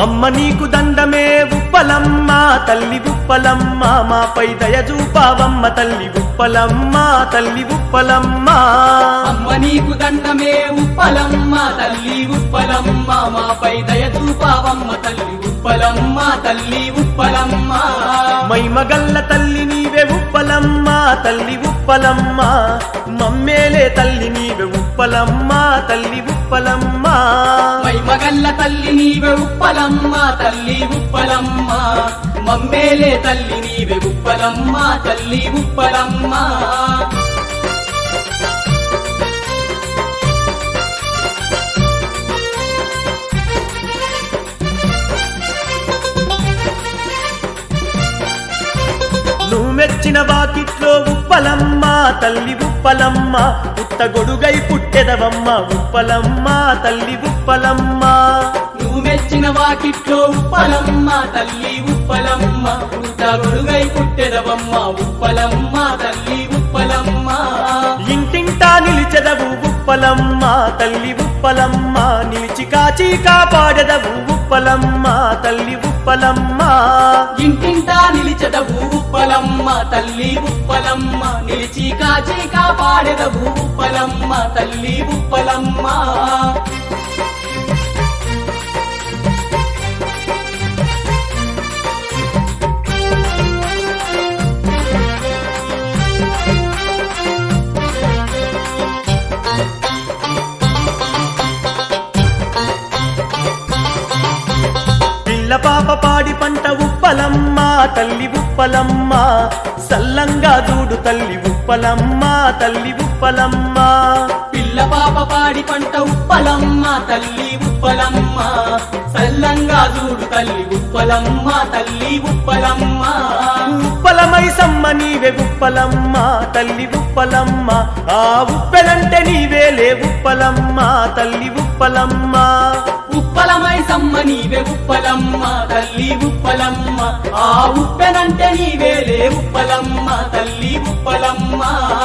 అమ్మ నీకు దండమే ఉప్పలమ్మ తల్లి ఉప్పలమ్మ మాపై దయ చూపావమ్మ తల్లి ఉప్పలమ్మ తల్లి ఉప్పలమ్మ అమ్మ నీకు దండమే ఉప్పలమ్మ తల్లి ఉప్పలమ్మ మాపై దయ చూపావమ్మ తల్లి ఉప్పలమ్మ తల్లి ఉప్పలమ్మ మైమగల్ల తల్లి నీవే ఉప్పలమ్మ తల్లి ఉప్పలమ్మ మమ్మేలే తల్లి నీవే ఉప్పలమ్మ తల్లి ఉప్పలమ్మ మైమగల్ల తల్లి నీవే ఉప్పలమ్మ తల్లి ఉప్పలమ్మ మమ్మేలే తల్లి నీవే ఉప్పలమ్మ తల్లి ఉప్పలమ్మ నువ్వు మెచ్చిన వాకిట్లో ఉప్పలమ్మ తల్లి ఉప్పలమ్మ పుట్టగొడుగై పుట్టెదవమ్మ ఉప్పలమ్మ తల్లి ఉప్పలమ్మ నువ్వు మెచ్చిన వాకిట్లో ఉప్పలమ్మ తల్లి ఉప్పలమ్మ పుట్టగొడుగై పుట్టెదవమ్మ ఉప్పలమ్మ తల్లి ఉప్పలమ్మ ఇంటింటా నిలిచెదవు ఉప్పలమ్మ తల్లి ఉప్పలమ్మ నిలిచి కాచి కాపాడెదవు ఉప్పలమ్మ తల్లి ఉప్పలమ్మ ఇంటింటా నిలిచెదవు ఉప్పలమ్మ తల్లి ఉప్పలమ్మ నిలిచి కాచి కాపాడెదవు ఉప్పలమ్మ తల్లి ఉప్పలమ్మ పాప పాడి పంట ఉప్పలమ్మ తల్లి ఉప్పలమ్మ సల్లంగా చూడు తల్లి ఉప్పలమ్మ తల్లి ఉప్పలమ్మ పిల్ల పాప పాడి పంట ఉప్పలమ్మ తల్లి ఉప్పలమ్మ సల్లంగా చూడు తల్లి ఉప్పలమ్మ తల్లి ఉప్పలమ్మ ఉప్పలమై సమ్మ నీవే ఉప్పలమ్మ తల్లి ఉప్పలమ్మ ఆ ఉప్పెలంటే నీవేలే ఉప్పలమ్మ తల్లి ఉప్పలమ్మ ఉప్పలమై సమ్మ నీవే ఉప్పలమ్మ తల్లి ఉప్పలమ్మ ఆ ఉప్పెనంటే నీవేలే ఉప్పలమ్మ తల్లి ఉప్పలమ్మ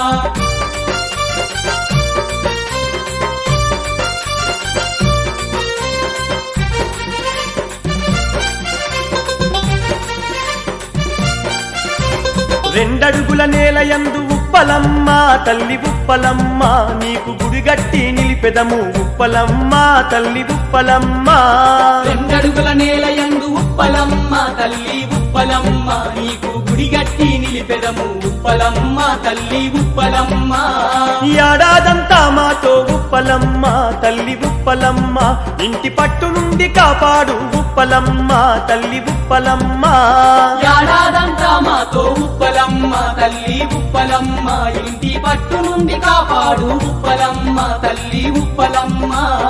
రెండడుగుల నేలయందు ఉప్పలమ్మ తల్లి ఉప్పలమ్మ నీకు గుడిగట్టి నిలిపెదము ఉప్పలమ్మ తల్లి ఉప్పలమ్మ రెండడుగుల నేలయందు ఉప్పలమ్మ తల్లి ఉప్పలమ్మ నీకు గుడిగట్టి నిలిపెదము ఉప్పలమ్మ తల్లి ఉప్పలమ్మ ఏడాదంతా మాతో ఉప్పలమ్మ తల్లి ఉప్పలమ్మ ఇంటి పట్టు నుండి కాపాడు ఉప్పలమ్మ తల్లి ఉప్పలమ్మ ఏడాదంతా మాతో ఉప్పలమ్మ తల్లి ఉప్పలమ్మ ఇంటి పట్టు నుండి కాపాడు ఉప్పలమ్మ తల్లి ఉప్పలమ్మ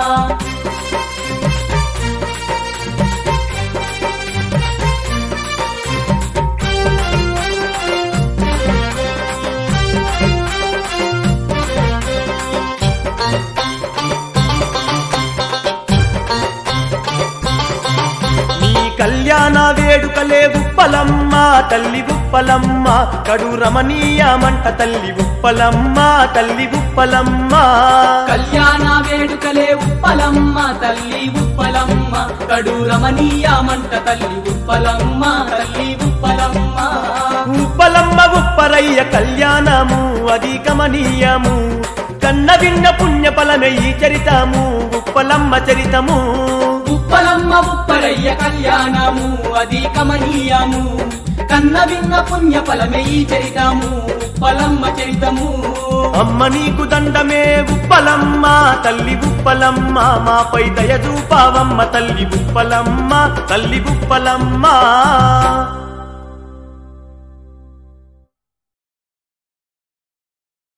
కళ్యాణ వేడుకలే ఉప్పలమ్మ తల్లి ఉప్పలమ్మ కడు రమణీయమంట తల్లి ఉప్పలమ్మ తల్లి ఉప్పలమ్మ కళ్యాణ వేడుకలే ఉప్పలమ్మ తల్లి ఉప్పలమ్మ కడు రమణీయమంట తల్లి ఉప్పలమ్మ తల్లి ఉప్పలమ్మ ఉప్పలమ్మ ఉప్పరయ్య కళ్యాణము అది గమనీయము కన్న విన్న పుణ్య ఫలమే ఈ చరితము ఉప్పలమ్మ చరితము ఉప్పలమ్మ ఉప్పరయ్య కళ్యాణము అది కమనీయము కన్న విన్న పుణ్య ఫలమే ఈ చరితము ఉప్పలమ్మ చరితము అమ్మ నీకు దండమే ఉప్పలమ్మ తల్లి ఉప్పలమ్మ మాపై దయ చూపావమ్మ తల్లి ఉప్పలమ్మ తల్లి ఉప్పలమ్మ